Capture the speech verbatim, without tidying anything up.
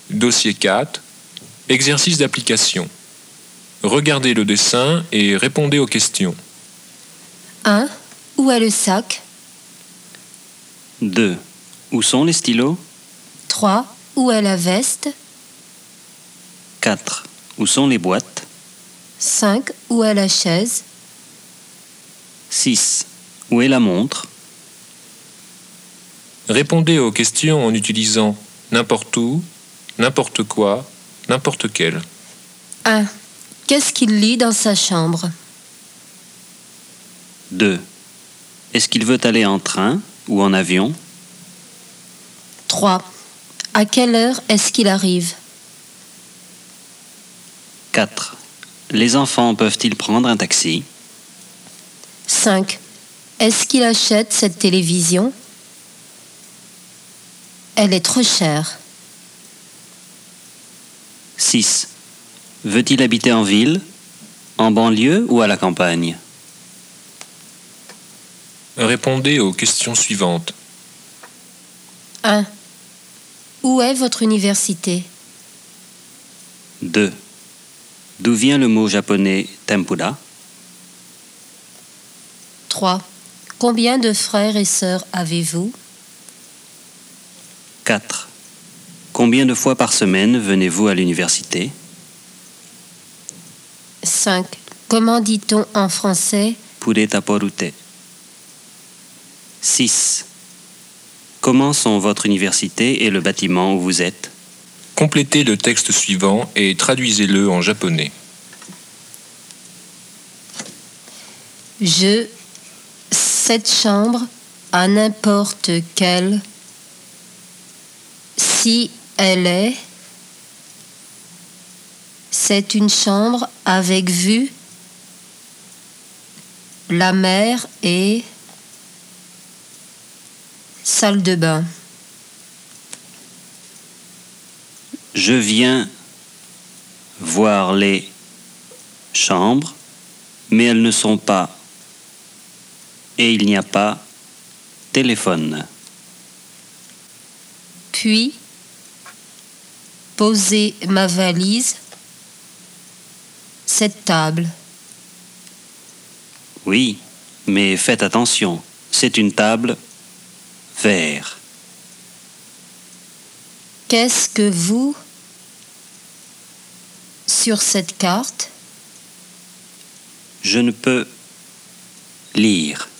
Dossier quatre. Exercice d'application. Regardez le dessin et répondez aux questions. un. Où est le sac? deux. Où sont les stylos? trois. Où est la veste? quatre. Où sont les boîtes? cinq. Où est la chaise? six. Où est la montre? Répondez aux questions en utilisant n'importe où, n'importe quoi, n'importe quel. un. Qu'est-ce qu'il lit dans sa chambre? deux. Est-ce qu'il veut aller en train ou en avion? trois. À quelle heure est-ce qu'il arrive? quatre. Les enfants peuvent-ils prendre un taxi? cinq. Est-ce qu'il achète cette télévision? Elle est trop chère. six. Veut-il habiter en ville, en banlieue ou à la campagne? Répondez aux questions suivantes. un. Où est votre université? deux. D'où vient le mot japonais tempura? trois. Combien de frères et sœurs avez-vous? quatre. Combien de fois par semaine venez-vous à l'université? cinq. Comment dit-on en français? Pureta porute. six. Comment sont votre université et le bâtiment où vous êtes? Complétez le texte suivant et traduisez-le en japonais. Je, cette chambre, à n'importe quelle, si elle est, c'est une chambre avec vue, la mer et salle de bain. Je viens voir les chambres, mais elles ne sont pas. Et il n'y a pas téléphone. Puis, poser ma valise, cette table. Oui, mais faites attention, c'est une table vert. Qu'est-ce que vous, sur cette carte? Je ne peux lire.